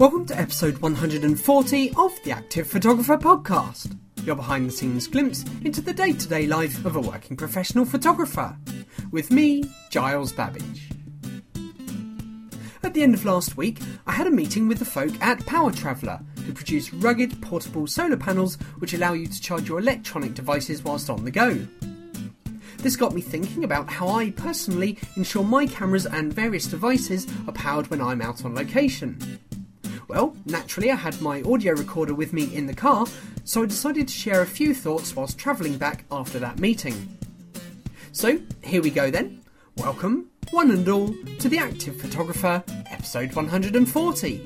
Welcome to episode 140 of the Active Photographer Podcast, your behind-the-scenes glimpse into the day-to-day life of a working professional photographer, with me, Giles Babbage. At the end of last week, I had a meeting with the folk at Power Traveller, who produce rugged, portable solar panels which allow you to charge your electronic devices whilst on the go. This got me thinking about how I personally ensure my cameras and various devices are powered when I'm out on location. Well, naturally I had my audio recorder with me in the car, so I decided to share a few thoughts whilst travelling back after that meeting. So, here we go then. Welcome, one and all, to The Active Photographer, episode 140.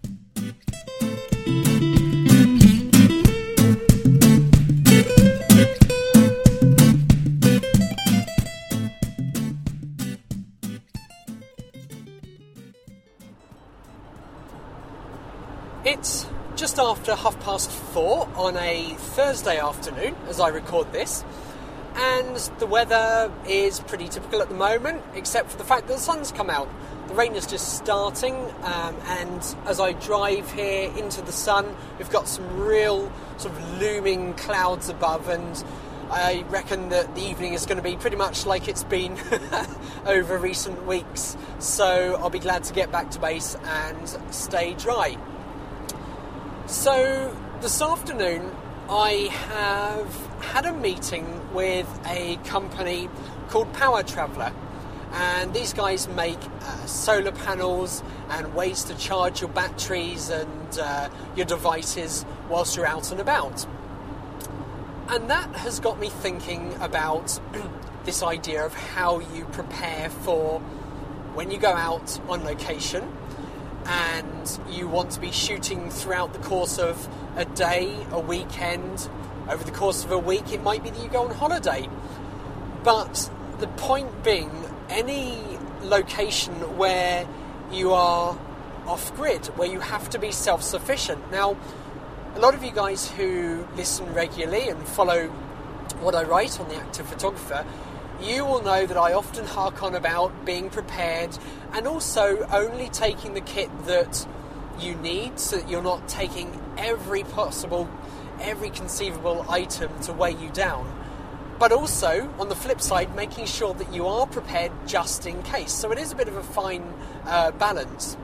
It's just after 4:30 on a Thursday afternoon as I record this, and the weather is pretty typical at the moment, except for the fact that the sun's come out. The rain is just starting, and as I drive here into the sun, we've got some real sort of looming clouds above, and I reckon that the evening is going to be pretty much like it's been over recent weeks, so I'll be glad to get back to base and stay dry. So this afternoon I have had a meeting with a company called Power Traveller, and these guys make solar panels and ways to charge your batteries and your devices whilst you're out and about. And that has got me thinking about this idea of how you prepare for when you go out on location and you want to be shooting throughout the course of a day, a weekend, over the course of a week. It might be that you go on holiday. But the point being, any location where you are off-grid, where you have to be self-sufficient. Now, a lot of you guys who listen regularly and follow what I write on The Active Photographer, you will know that I often hark on about being prepared and also only taking the kit that you need, so that you're not taking every conceivable item to weigh you down. But also, on the flip side, making sure that you are prepared just in case. So it is a bit of a fine balance.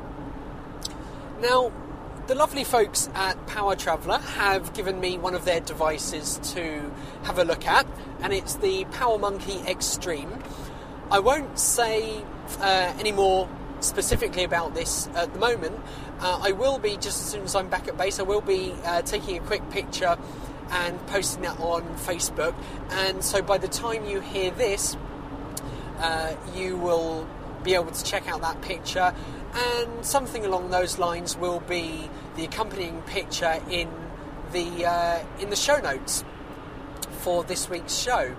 Now, the lovely folks at Power Traveller have given me one of their devices to have a look at, and it's the PowerMonkey Extreme. I won't say any more specifically about this at the moment. I will be, just as soon as I'm back at base, I will be taking a quick picture and posting that on Facebook, and so by the time you hear this, you will be able to check out that picture, and something along those lines will be the accompanying picture in the show notes for this week's show.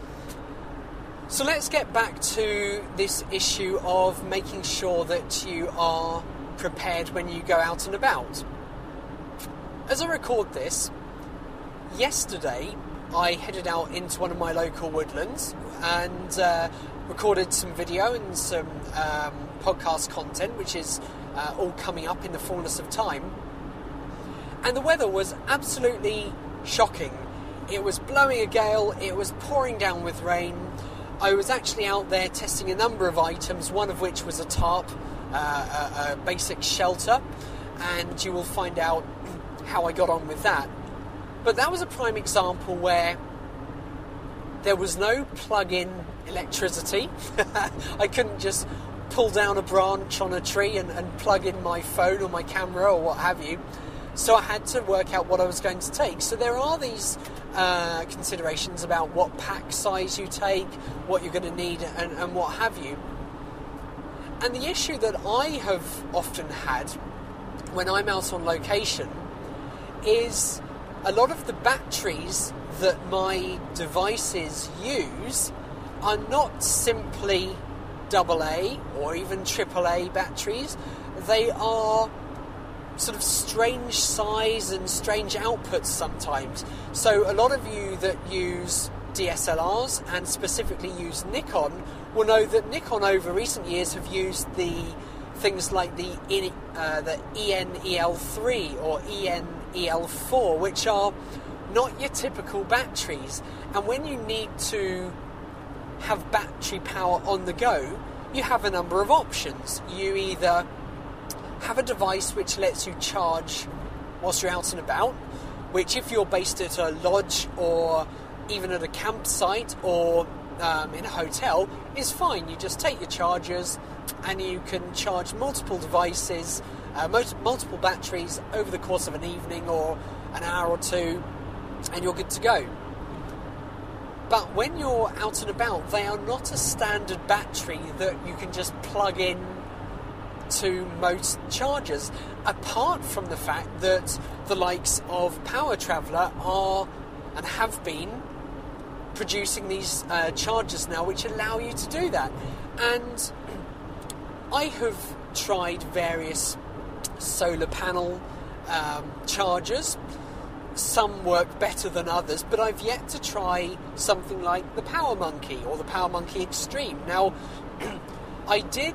So let's get back to this issue of making sure that you are prepared when you go out and about. As I record this, yesterday I headed out into one of my local woodlands and recorded some video and some podcast content, which is all coming up in the fullness of time. And the weather was absolutely shocking. It was blowing a gale, it was pouring down with rain. I was actually out there testing a number of items, one of which was a tarp, a basic shelter, and you will find out how I got on with that. But that was a prime example where there was no plug-in electricity. I couldn't just pull down a branch on a tree and plug in my phone or my camera or what have you. So I had to work out what I was going to take. So there are these considerations about what pack size you take, what you're going to need, and what have you. And the issue that I have often had when I'm out on location is a lot of the batteries that my devices use are not simply AA or even AAA batteries. They are sort of strange size and strange outputs sometimes. So a lot of you that use DSLRs and specifically use Nikon will know that Nikon over recent years have used the things like the ENEL3 or ENEL4, which are not your typical batteries. And when you need to have battery power on the go, you have a number of options. You either have a device which lets you charge whilst you're out and about, which if you're based at a lodge or even at a campsite or in a hotel is fine. You just take your chargers and you can charge multiple devices, multiple batteries over the course of an evening or an hour or two, and you're good to go. But when you're out and about, they are not a standard battery that you can just plug in to most chargers, apart from the fact that the likes of Power Traveller are and have been producing these chargers now which allow you to do that. And I have tried various solar panel chargers. Some work better than others, but I've yet to try something like the Power Monkey or the Power Monkey Extreme. Now, I did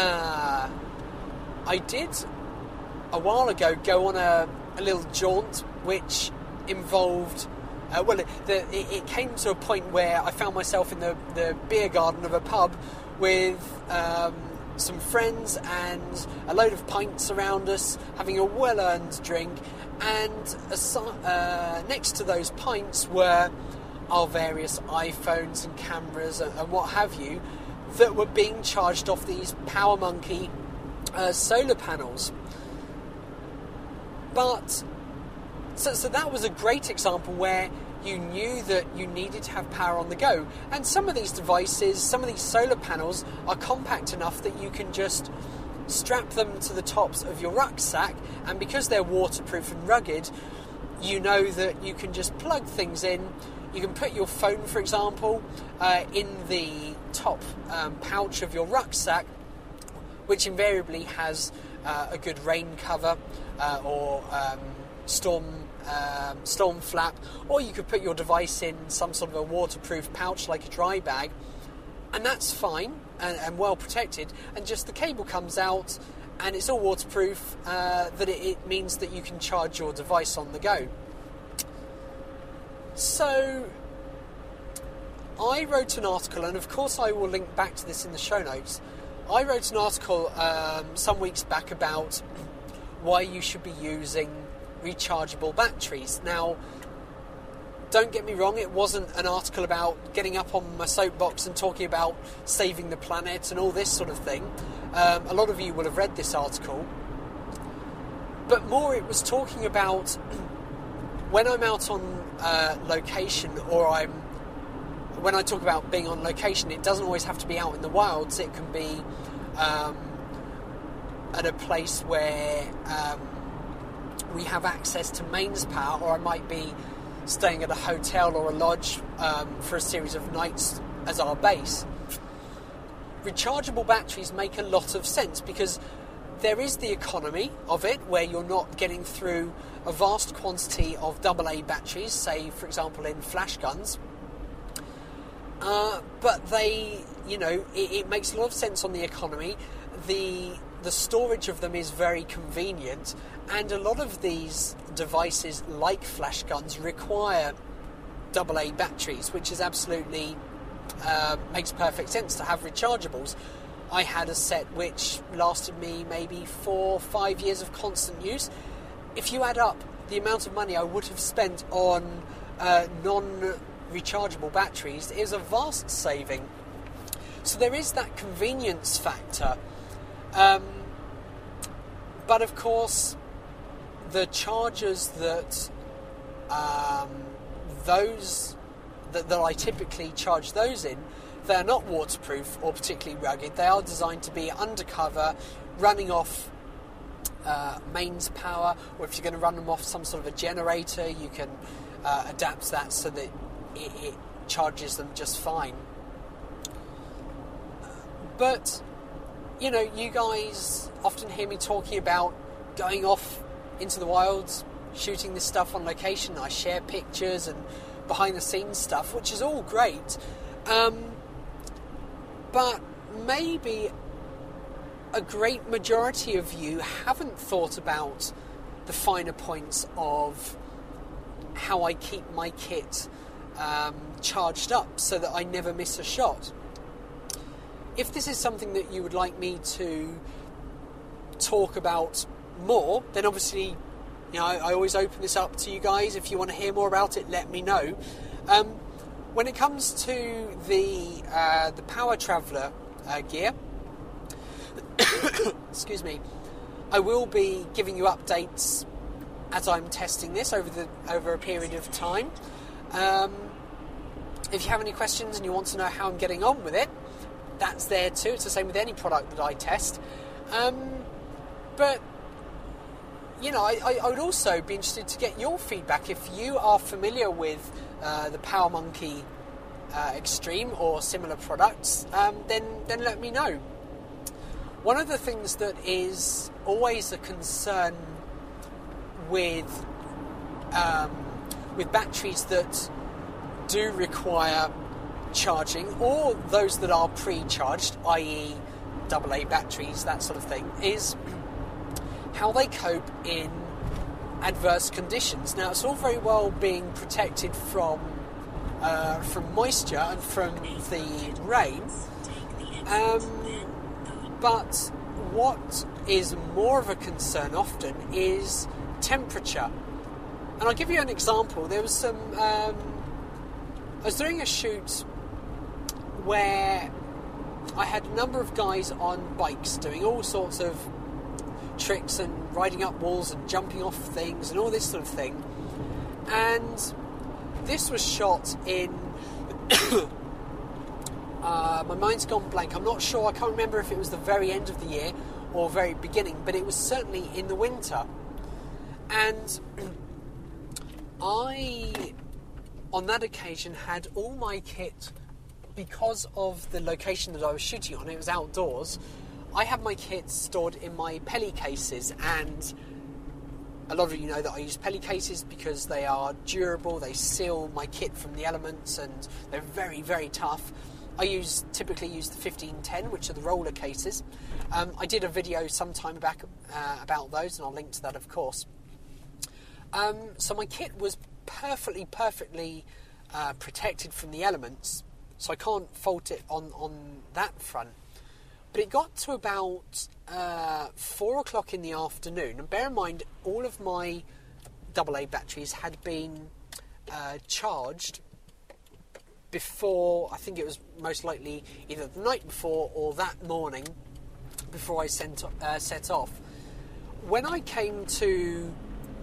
a while ago go on a little jaunt which involved it came to a point where I found myself in the beer garden of a pub with some friends and a load of pints around us, having a well-earned drink, and next to those pints were our various iPhones and cameras and what have you that were being charged off these Power Monkey solar panels. But so that was a great example where you knew that you needed to have power on the go. And some of these devices, some of these solar panels are compact enough that you can just strap them to the tops of your rucksack, and because they're waterproof and rugged, you know that you can just plug things in. You can put your phone, for example, in the top pouch of your rucksack, which invariably has a good rain cover or storm flap, or you could put your device in some sort of a waterproof pouch like a dry bag, and that's fine and well protected, and just the cable comes out and it's all waterproof, that it means that you can charge your device on the go. So I wrote an article, and of course I will link back to this in the show notes. I wrote an article some weeks back about why you should be using rechargeable batteries. Now, don't get me wrong, it wasn't an article about getting up on my soapbox and talking about saving the planet and all this sort of thing. A lot of you will have read this article. But more, it was talking about when I'm out on location, or when I talk about being on location, it doesn't always have to be out in the wilds. It can be at a place where we have access to mains power, or I might be staying at a hotel or a lodge for a series of nights as our base. Rechargeable batteries make a lot of sense because there is the economy of it, where you're not getting through a vast quantity of AA batteries, say, for example, in flash guns. But it makes a lot of sense on the economy. The storage of them is very convenient, and a lot of these devices, like flash guns, require AA batteries, which is absolutely makes perfect sense to have rechargeables. I had a set which lasted me maybe 4 or 5 years of constant use. If you add up the amount of money I would have spent on non-rechargeable batteries, it is a vast saving. So there is that convenience factor. But of course, the chargers that I typically charge those in, they're not waterproof or particularly rugged. They are designed to be undercover, running off mains power, or if you're going to run them off some sort of a generator, you can adapt that so that it charges them just fine. But you guys often hear me talking about going off into the wilds, shooting this stuff on location. I share pictures and behind the scenes stuff, which is all great. But maybe a great majority of you haven't thought about the finer points of how I keep my kit charged up so that I never miss a shot. If this is something that you would like me to talk about more, then obviously, I always open this up to you guys. If you want to hear more about it, let me know. When it comes to the Power Traveller gear, excuse me, I will be giving you updates as I'm testing this over a period of time. If you have any questions and you want to know how I'm getting on with it, that's there too. It's the same with any product that I test. But I would also be interested to get your feedback. If you are familiar with the PowerMonkey Extreme or similar products, then let me know. One of the things that is always a concern with batteries that do require charging, or those that are pre-charged, i.e. AA batteries, that sort of thing, is how they cope in adverse conditions. Now, it's all very well being protected from moisture and from the rain, but what is more of a concern often is temperature. And I'll give you an example. There was some... I was doing a shoot where I had a number of guys on bikes doing all sorts of tricks and riding up walls and jumping off things and all this sort of thing. And this was shot in... my mind's gone blank. I'm not sure. I can't remember if it was the very end of the year or very beginning, but it was certainly in the winter. And I, on that occasion, had all my kit, because of the location that I was shooting on, it was outdoors, I had my kit stored in my Peli cases, and a lot of you know that I use Peli cases because they are durable, they seal my kit from the elements, and they're very, very tough. I typically use the 1510, which are the roller cases. I did a video some time back about those, and I'll link to that, of course. So my kit was perfectly protected from the elements, so I can't fault it on that front. But it got to about 4 o'clock in the afternoon, and bear in mind, all of my AA batteries had been charged before. I think it was most likely either the night before or that morning before I set off. When I came to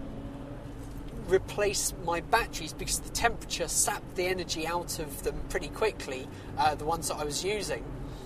replace my batteries, because the temperature sapped the energy out of them pretty quickly, the ones that I was using,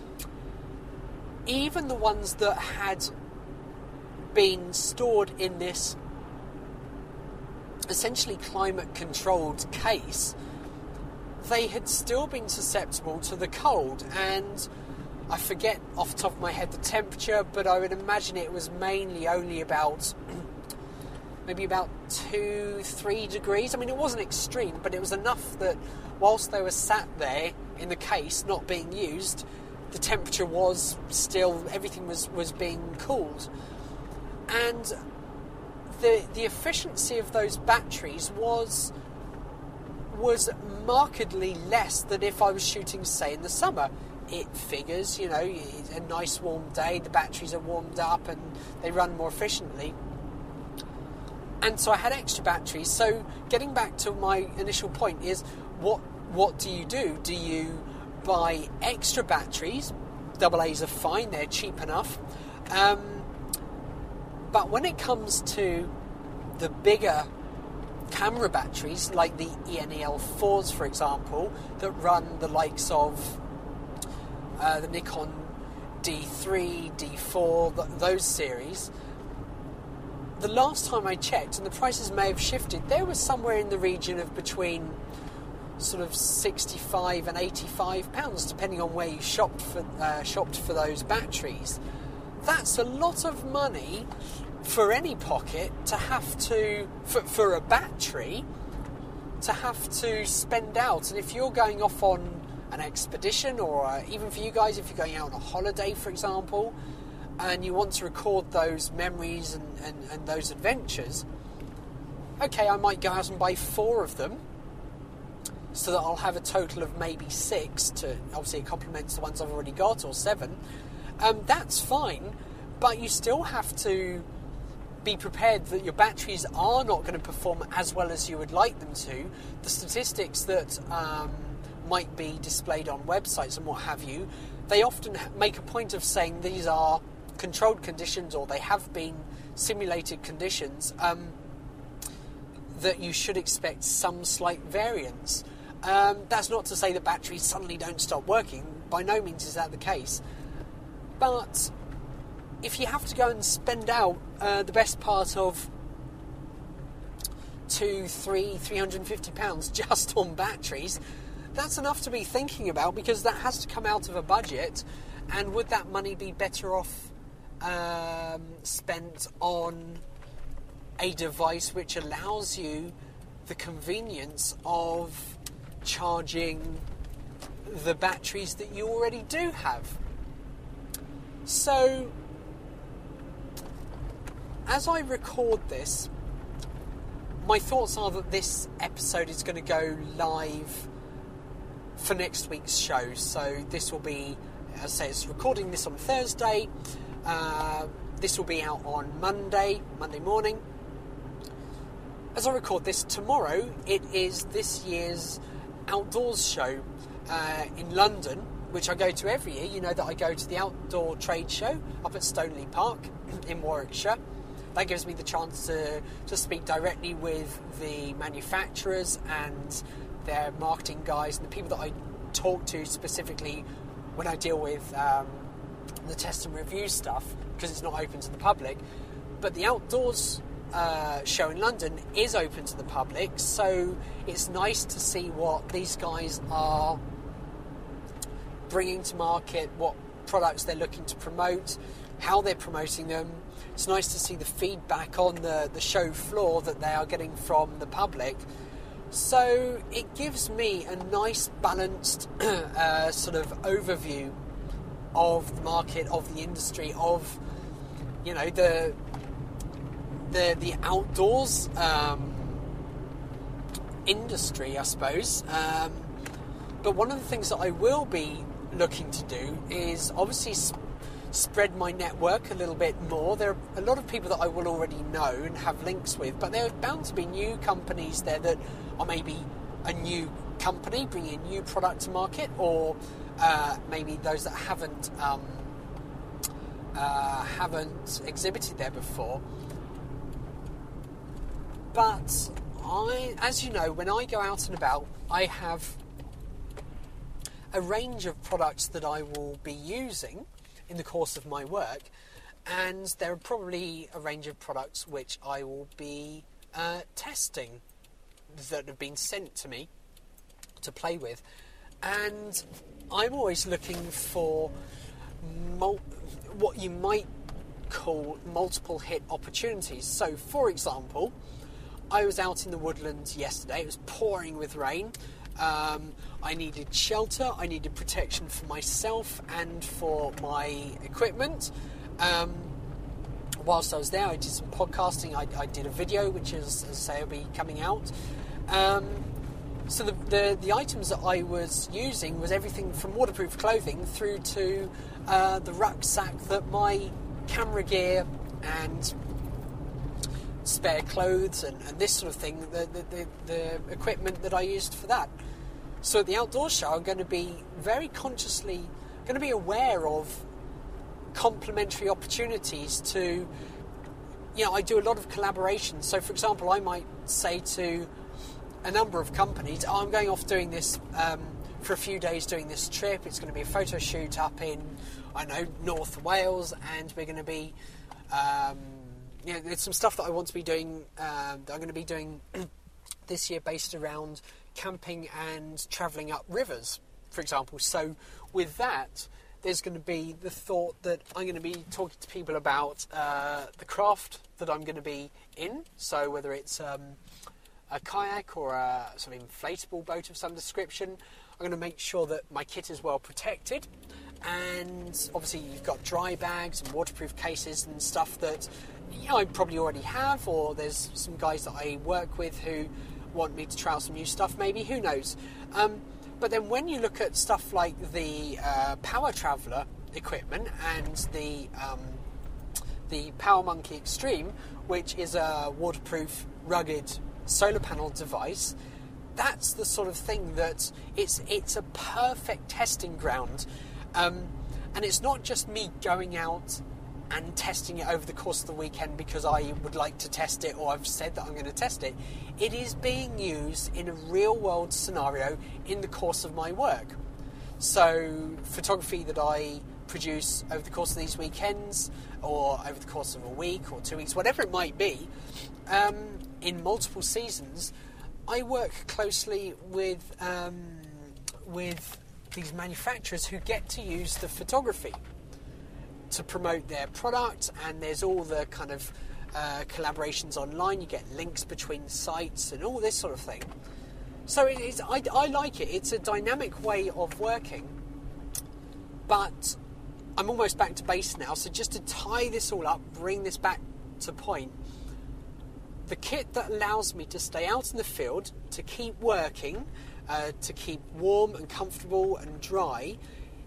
even the ones that had been stored in this essentially climate controlled case, they had still been susceptible to the cold. And I forget off the top of my head the temperature, but I would imagine it was mainly only about maybe about 2-3 degrees. I mean, it wasn't extreme, but it was enough that whilst they were sat there in the case not being used, the temperature was still, everything was being cooled. And the efficiency of those batteries was markedly less than if I was shooting, say, in the summer. It figures, a nice warm day, the batteries are warmed up and they run more efficiently. And so I had extra batteries. So getting back to my initial point is, what do you do? Do you buy extra batteries? AA's are fine, they're cheap enough. But when it comes to the bigger camera batteries, like the ENEL4s, for example, that run the likes of the Nikon D3, D4, those series, the last time I checked, and the prices may have shifted, they were somewhere in the region of between sort of £65 and £85, depending on where you shopped for those batteries. That's a lot of money for any pocket to have to, for a battery, to have to spend out. And if you're going off on an expedition, or even for you guys, if you're going out on a holiday, for example, and you want to record those memories and those adventures, okay, I might go out and buy 4 of them, so that I'll have a total of maybe 6 to, obviously it complements the ones I've already got, or 7. That's fine, but you still have to be prepared that your batteries are not going to perform as well as you would like them to. The statistics that might be displayed on websites and what have you, they often make a point of saying these are controlled conditions, or they have been simulated conditions, that you should expect some slight variance. That's not to say that batteries suddenly don't stop working. By no means is that the case. But if you have to go and spend out the best part of £350 just on batteries, that's enough to be thinking about, because that has to come out of a budget. And would that money be better off spent on a device which allows you the convenience of charging the batteries that you already do have? So, as I record this, my thoughts are that this episode is going to go live for next week's show. So this will be, as I say, it's recording this on Thursday. This will be out on Monday morning. As I record this tomorrow, it is this year's outdoors show in London, which I go to every year. You know that I go to the outdoor trade show up at Stoneleigh Park in Warwickshire. That gives me the chance to speak directly with the manufacturers and their marketing guys and the people that I talk to specifically when I deal with the test and review stuff, because it's not open to the public. But the outdoors show in London is open to the public, so it's nice to see what these guys are bringing to market, what products they're looking to promote, how they're promoting them. It's nice to see the feedback on the show floor that they are getting from the public. So it gives me a nice balanced sort of overview of the market, of the industry, of, you know, the outdoors industry, I suppose. But one of the things that I will be looking to do is obviously spread my network a little bit more. There are a lot of people that I will already know and have links with, but there are bound to be new companies there that are maybe a new company bringing a new product to market, or maybe those that haven't exhibited there before. But as you know, when I go out and about, I have a range of products that I will be using in the course of my work, and there are probably a range of products which I will be testing that have been sent to me to play with, and I'm always looking for what you might call multiple hit opportunities. So, for example, I was out in the woodlands yesterday. It was pouring with rain. I needed shelter, I needed protection for myself and for my equipment. Whilst I was there, I did some podcasting, I did a video, which is, as I say, will be coming out. So the items that I was using was everything from waterproof clothing through to the rucksack that my camera gear and spare clothes and this sort of thing, the equipment that I used for that. So at the outdoor show, I'm going to be very consciously going to be aware of complementary opportunities to, you know, I do a lot of collaboration. So, for example, I might say to a number of companies, I'm going off doing this for a few days, doing this trip. It's going to be a photo shoot up in, I know, North Wales, and we're going to be, you know, there's some stuff that I want to be doing, that I'm going to be doing this year based around camping and travelling up rivers, for example. So with that, there's going to be the thought that I'm going to be talking to people about the craft that I'm going to be in. So whether it's a kayak or a sort of inflatable boat of some description, I'm going to make sure that my kit is well protected, and obviously you've got dry bags and waterproof cases and stuff that I probably already have, or there's some guys that I work with who want me to try out some new stuff, maybe, who knows. But then when you look at stuff like the Power Traveller equipment and the Power Monkey Extreme, which is a waterproof, rugged solar panel device, that's the sort of thing that it's a perfect testing ground. And it's not just me going out and testing it over the course of the weekend because I would like to test it, or I've said that I'm going to test it. It is being used in a real world scenario in the course of my work. So photography that I produce over the course of these weekends, or over the course of a week or 2 weeks, whatever it might be, in multiple seasons, I work closely with these manufacturers who get to use the photography to promote their product, and there's all the kind of collaborations online. You get links between sites and all this sort of thing. So I like it. It's a dynamic way of working, but I'm almost back to base now. So just to tie this all up, bring this back to point, the kit that allows me to stay out in the field, to keep working, to keep warm and comfortable and dry,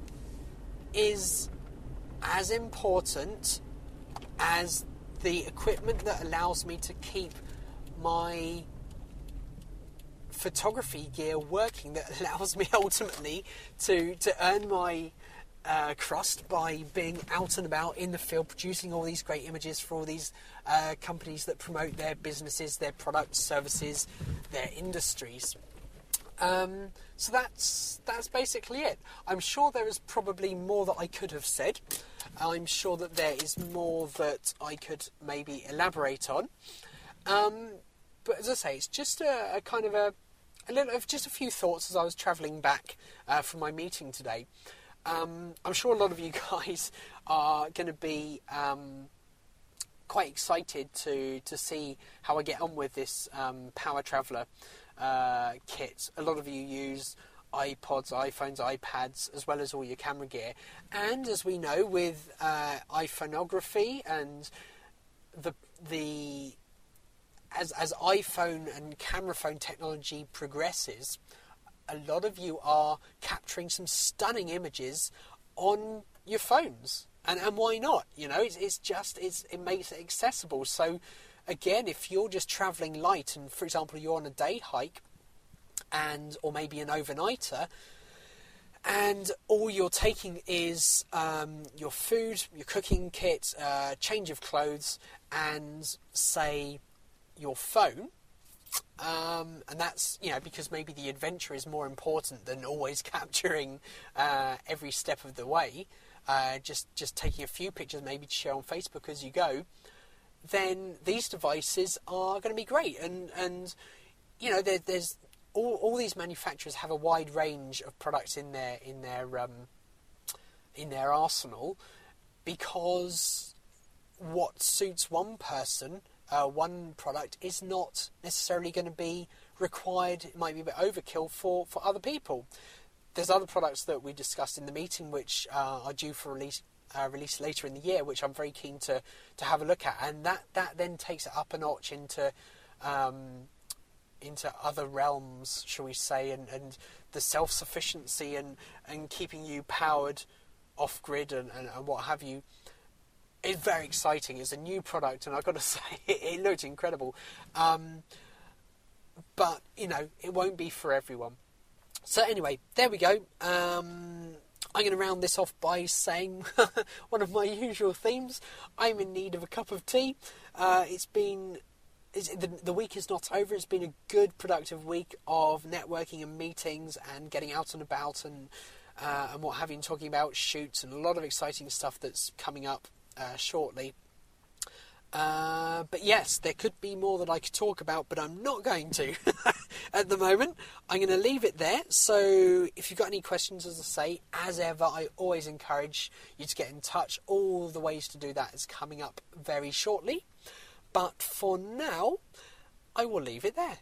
is as important as the equipment that allows me to keep my photography gear working, that allows me ultimately to earn my crust by being out and about in the field, producing all these great images for all these companies that promote their businesses, their products, services, their industries. So that's basically it. I'm sure there is probably more that I could have said. I'm sure that there is more that I could maybe elaborate on. But as I say, it's just a kind of a little of just a few thoughts as I was travelling back from my meeting today. I'm sure a lot of you guys are going to be quite excited to see how I get on with this Power Traveller kit. A lot of you use iPods, iPhones, iPads, as well as all your camera gear. And as we know, with iPhoneography and as iPhone and camera phone technology progresses, a lot of you are capturing some stunning images on your phones. And why not? You know, it makes it accessible. So again, if you're just travelling light and, for example, you're on a day hike or maybe an overnighter, and all you're taking is your food, your cooking kit, change of clothes, and, say, your phone, and that's, you know, because maybe the adventure is more important than always capturing every step of the way, just taking a few pictures maybe to share on Facebook as you go, then these devices are going to be great. And you know, there's all these manufacturers have a wide range of products in their arsenal, because what suits one person, one product, is not necessarily going to be required. It might be a bit overkill for other people. There's other products that we discussed in the meeting which are due for release later in the year, which I'm very keen to have a look at, and that then takes it up a notch into other realms, shall we say, and the self-sufficiency and keeping you powered off-grid and what have you. It's very exciting. It's a new product, and I've got to say, it looked incredible. But, you know, it won't be for everyone. So anyway, there we go. I'm going to round this off by saying one of my usual themes. I'm in need of a cup of tea. The week is not over. It's been a good, productive week of networking and meetings and getting out and about and what have you, and talking about shoots and a lot of exciting stuff that's coming up shortly. But yes, there could be more that I could talk about, but I'm not going to at the moment. I'm going to leave it there. So if you've got any questions, as I say, as ever, I always encourage you to get in touch. All the ways to do that is coming up very shortly. But for now, I will leave it there.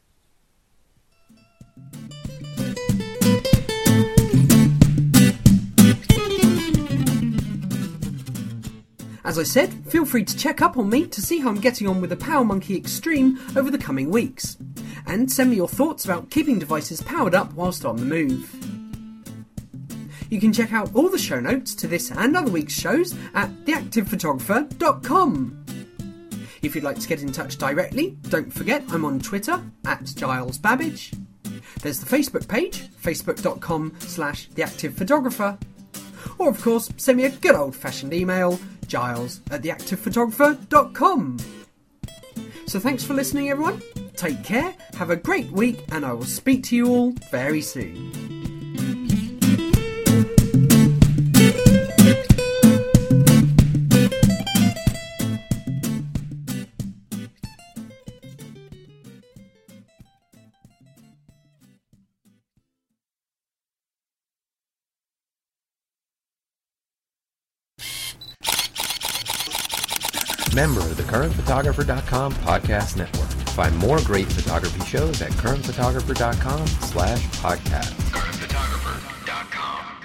As I said, feel free to check up on me to see how I'm getting on with the Power Monkey Extreme over the coming weeks. And send me your thoughts about keeping devices powered up whilst on the move. You can check out all the show notes to this and other week's shows at theactivephotographer.com. If you'd like to get in touch directly, don't forget I'm on Twitter @GilesBabbage. There's the Facebook page, facebook.com/theactivephotographer. Or of course, send me a good old-fashioned email, giles@theactivephotographer.com. So thanks for listening, everyone. Take care, have a great week, and I will speak to you all very soon. Member of the CurrentPhotographer.com podcast network. Find more great photography shows at CurrentPhotographer.com/podcast. CurrentPhotographer.com